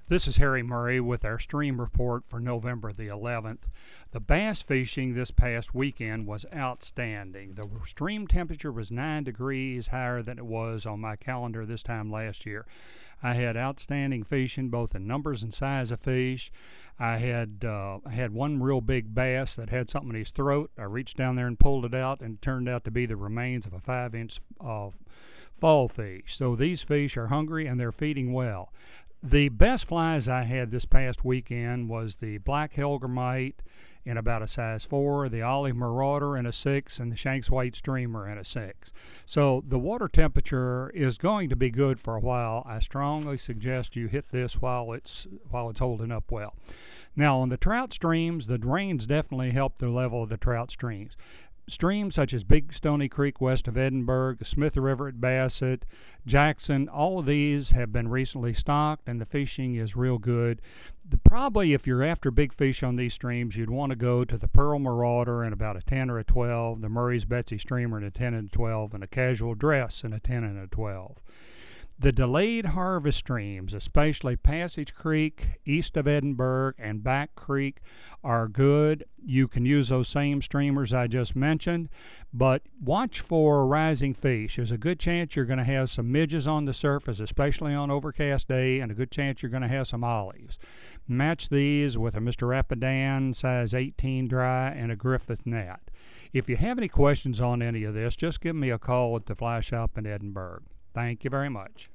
This is Harry Murray with our stream report for November the 11th. The bass fishing this past weekend was outstanding. The stream temperature was 9 degrees higher than it was on my calendar this time last year. I had outstanding fishing, both in numbers and size of fish. I had one real big bass that had something in his throat. I reached down there and pulled it out, and it turned out to be the remains of a 5-inch fall fish. So these fish are hungry and they're feeding well. The best flies I had this past weekend was the black hellgrammite in about a size 4, the olive marauder in a 6, and the Shanks white streamer in a 6. So the water temperature is going to be good for a while. I strongly suggest you hit this while it's holding up well. Now on the trout streams, the rains definitely help the level of the trout streams. Streams such as Big Stony Creek west of Edinburgh, the Smith River at Bassett, Jackson, all of these have been recently stocked and the fishing is real good. Probably if you're after big fish on these streams, you'd want to go to the Pearl Marauder in about a 10 or a 12, the Murray's Betsy Streamer in a 10 and a 12, and a Casual Dress in a 10 and a 12. The delayed harvest streams, especially Passage Creek, east of Edinburgh, and Back Creek, are good. You can use those same streamers I just mentioned, but watch for rising fish. There's a good chance you're going to have some midges on the surface, especially on overcast day, and a good chance you're going to have some olives. Match these with a Mr. Rapidan size 18 dry and a Griffith net. If you have any questions on any of this, just give me a call at the Fly Shop in Edinburgh. Thank you very much.